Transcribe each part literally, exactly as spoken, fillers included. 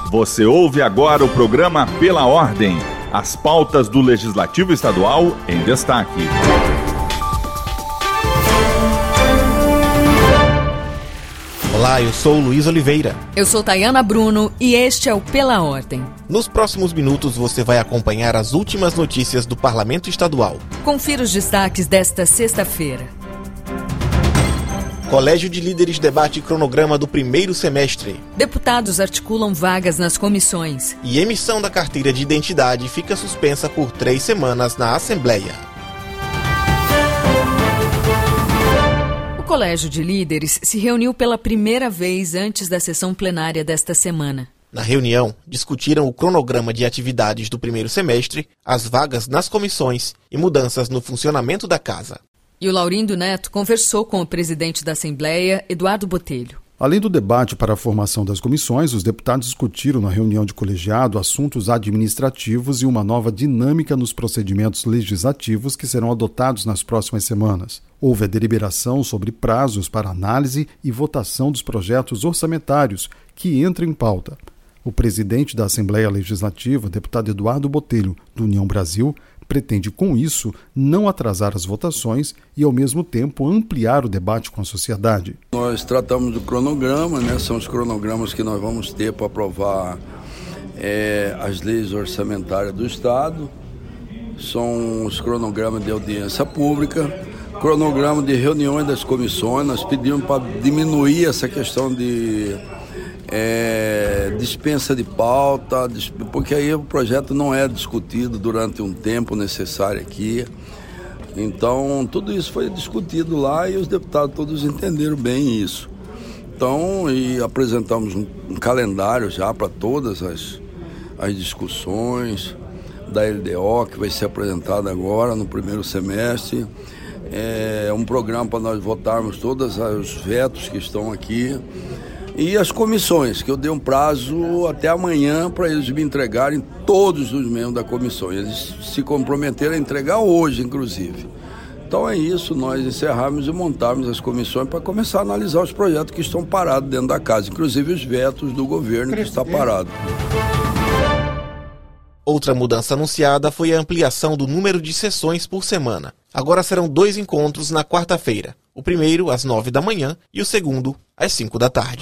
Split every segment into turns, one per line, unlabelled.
Você ouve agora o programa Pela Ordem, as pautas do Legislativo Estadual em destaque.
Olá, eu sou o Luiz Oliveira.
Eu sou Tayana Bruno e este é o Pela Ordem.
Nos próximos minutos você vai acompanhar as últimas notícias do Parlamento Estadual.
Confira os destaques desta sexta-feira.
Colégio de Líderes debate cronograma do primeiro semestre.
Deputados articulam vagas nas comissões.
E emissão da carteira de identidade fica suspensa por três semanas na Assembleia.
O Colégio de Líderes se reuniu pela primeira vez antes da sessão plenária desta semana.
Na reunião, discutiram o cronograma de atividades do primeiro semestre, as vagas nas comissões e mudanças no funcionamento da casa.
E o Laurindo Neto conversou com o presidente da Assembleia, Eduardo Botelho.
Além do debate para a formação das comissões, os deputados discutiram na reunião de colegiado assuntos administrativos e uma nova dinâmica nos procedimentos legislativos que serão adotados nas próximas semanas. Houve a deliberação sobre prazos para análise e votação dos projetos orçamentários que entram em pauta. O presidente da Assembleia Legislativa, deputado Eduardo Botelho, do União Brasil, pretende, com isso, não atrasar as votações e, ao mesmo tempo, ampliar o debate com a sociedade.
Nós tratamos do cronograma, né? São os cronogramas que nós vamos ter para aprovar é, as leis orçamentárias do Estado, são os cronogramas de audiência pública, cronograma de reuniões das comissões. Nós pedimos para diminuir essa questão de É, dispensa de pauta, porque aí o projeto não é discutido durante um tempo necessário aqui. Então, tudo isso foi discutido lá e os deputados todos entenderam bem isso. Então, e apresentamos um, um calendário já para todas as, as discussões da L D O, que vai ser apresentada agora no primeiro semestre. É um programa para nós votarmos todos os vetos que estão aqui. E as comissões, que eu dei um prazo até amanhã para eles me entregarem todos os membros da comissão. Eles se comprometeram a entregar hoje, inclusive. Então é isso, nós encerrarmos e montarmos as comissões para começar a analisar os projetos que estão parados dentro da casa, inclusive os vetos do governo que está parado.
Outra mudança anunciada foi a ampliação do número de sessões por semana. Agora serão dois encontros na quarta-feira. O primeiro às nove da manhã e o segundo às cinco da tarde.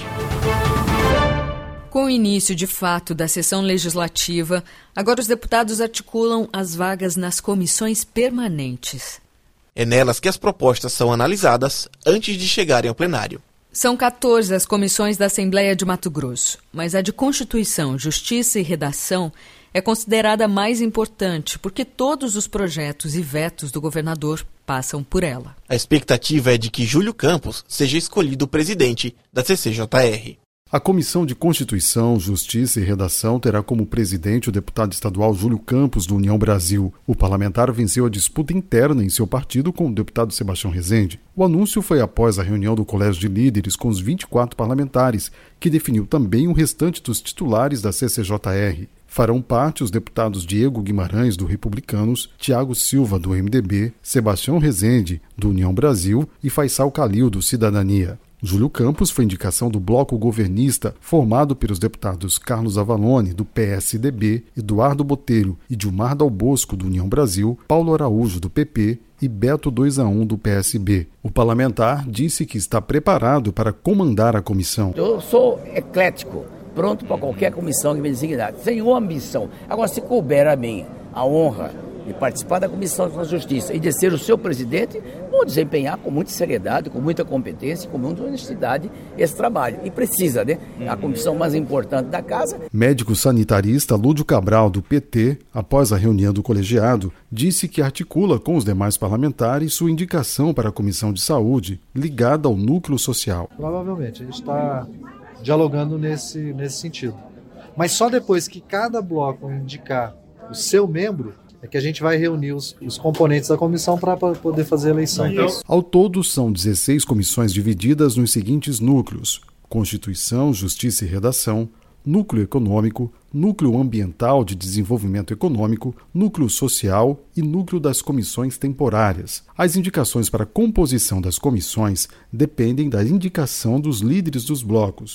Com o início de fato da sessão legislativa, agora os deputados articulam as vagas nas comissões permanentes.
É nelas que as propostas são analisadas antes de chegarem ao plenário.
São quatorze as comissões da Assembleia de Mato Grosso, mas a de Constituição, Justiça e Redação é considerada a mais importante porque todos os projetos e vetos do governador passam por ela.
A expectativa é de que Júlio Campos seja escolhido presidente da C C J R.
A Comissão de Constituição, Justiça e Redação terá como presidente o deputado estadual Júlio Campos, do União Brasil. O parlamentar venceu a disputa interna em seu partido com o deputado Sebastião Rezende. O anúncio foi após a reunião do Colégio de Líderes com os vinte e quatro parlamentares, que definiu também o restante dos titulares da C C J R. Farão parte os deputados Diego Guimarães, do Republicanos, Tiago Silva, do M D B, Sebastião Rezende, do União Brasil e Faisal Calil, do Cidadania. Júlio Campos foi indicação do bloco governista, formado pelos deputados Carlos Avalone, do P S D B, Eduardo Botelho e Dilmar Dal Bosco, do União Brasil, Paulo Araújo, do P P e Beto dois a um, do P S B. O parlamentar disse que está preparado para comandar a comissão.
Eu sou eclético, pronto para qualquer comissão que me designar, sem uma ambição. Agora, se couber a mim a honra de participar da Comissão da Justiça e de ser o seu presidente, vou desempenhar com muita seriedade, com muita competência, com muita honestidade esse trabalho. E precisa, né? A comissão mais importante da casa.
Médico sanitarista Lúdio Cabral, do P T, após a reunião do colegiado, disse que articula com os demais parlamentares sua indicação para a Comissão de Saúde, ligada ao núcleo social.
Provavelmente, a gente está dialogando nesse, nesse sentido. Mas só depois que cada bloco indicar o seu membro, é que a gente vai reunir os, os componentes da comissão para poder fazer a eleição.
Ao todo, são dezesseis comissões divididas nos seguintes núcleos: Constituição, Justiça e Redação, Núcleo Econômico, Núcleo Ambiental de Desenvolvimento Econômico, Núcleo Social e Núcleo das Comissões Temporárias. As indicações para a composição das comissões dependem da indicação dos líderes dos blocos.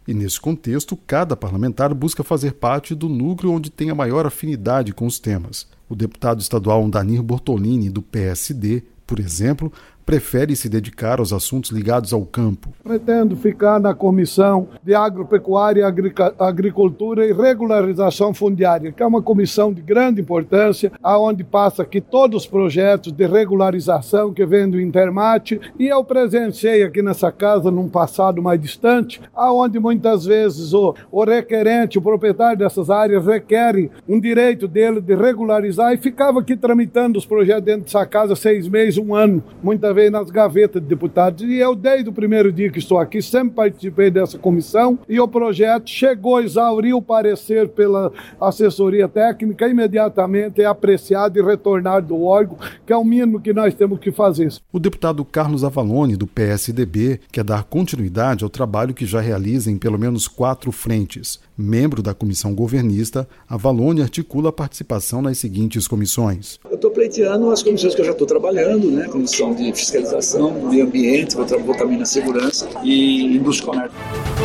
E, nesse contexto, cada parlamentar busca fazer parte do núcleo onde tem a maior afinidade com os temas. O deputado estadual Danir Bortolini, do P S D, por exemplo, prefere se dedicar aos assuntos ligados ao campo.
Pretendo ficar na Comissão de Agropecuária, Agricultura e Regularização Fundiária, que é uma comissão de grande importância, aonde passa aqui todos os projetos de regularização que vêm do Intermate, e eu presenciei aqui nessa casa, num passado mais distante, aonde muitas vezes o, o requerente, o proprietário dessas áreas, requer um direito dele de regularizar, e ficava aqui tramitando os projetos dentro dessa casa seis meses, um ano, muitas vezes nas gavetas de deputados. E eu, desde o primeiro dia que estou aqui, sempre participei dessa comissão, e o projeto chegou a exaurir o parecer pela assessoria técnica, imediatamente é apreciado e retornado do órgão, que é o mínimo que nós temos que fazer.
O deputado Carlos Avalone, do P S D B, quer dar continuidade ao trabalho que já realiza em pelo menos quatro frentes. Membro da comissão governista, Avalone articula a participação nas seguintes comissões.
Eu estou pleiteando as comissões que eu já estou trabalhando, né? Comissão de fiscalização, meio ambiente, vou, vou também na segurança e indústria e comércio.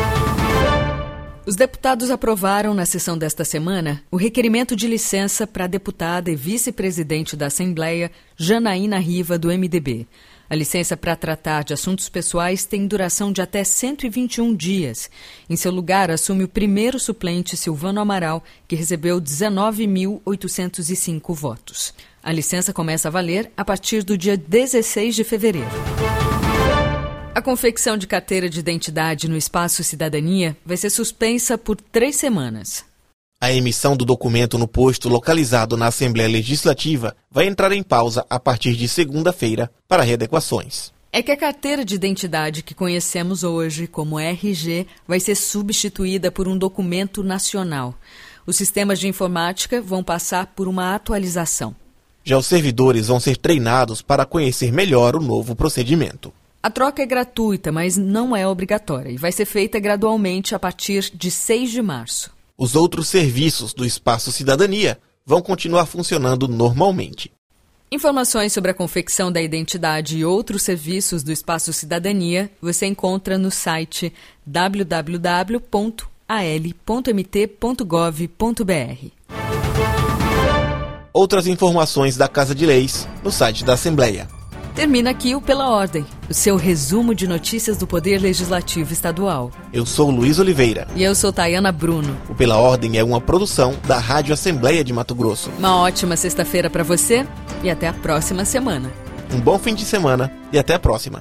Os deputados aprovaram na sessão desta semana o requerimento de licença para a deputada e vice-presidente da Assembleia, Janaína Riva, do M D B. A licença para tratar de assuntos pessoais tem duração de até cento e vinte e um dias. Em seu lugar, assume o primeiro suplente, Silvano Amaral, que recebeu dezenove mil oitocentos e cinco votos. A licença começa a valer a partir do dia dezesseis de fevereiro. A confecção de carteira de identidade no Espaço Cidadania vai ser suspensa por três semanas.
A emissão do documento no posto localizado na Assembleia Legislativa vai entrar em pausa a partir de segunda-feira para readequações.
É que a carteira de identidade que conhecemos hoje como R G vai ser substituída por um documento nacional. Os sistemas de informática vão passar por uma atualização.
Já os servidores vão ser treinados para conhecer melhor o novo procedimento.
A troca é gratuita, mas não é obrigatória e vai ser feita gradualmente a partir de seis de março.
Os outros serviços do Espaço Cidadania vão continuar funcionando normalmente.
Informações sobre a confecção da identidade e outros serviços do Espaço Cidadania você encontra no site w w w ponto a l ponto m t ponto gov ponto b r.
Outras informações da Casa de Leis no site da Assembleia.
Termina aqui o Pela Ordem, o seu resumo de notícias do Poder Legislativo Estadual.
Eu sou Luiz Oliveira.
E eu sou Tayana Bruno.
O Pela Ordem é uma produção da Rádio Assembleia de Mato Grosso.
Uma ótima sexta-feira para você e até a próxima semana.
Um bom fim de semana e até a próxima.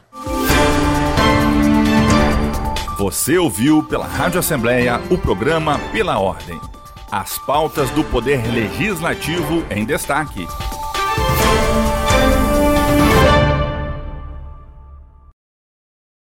Você ouviu pela Rádio Assembleia o programa Pela Ordem. As pautas do Poder Legislativo em destaque.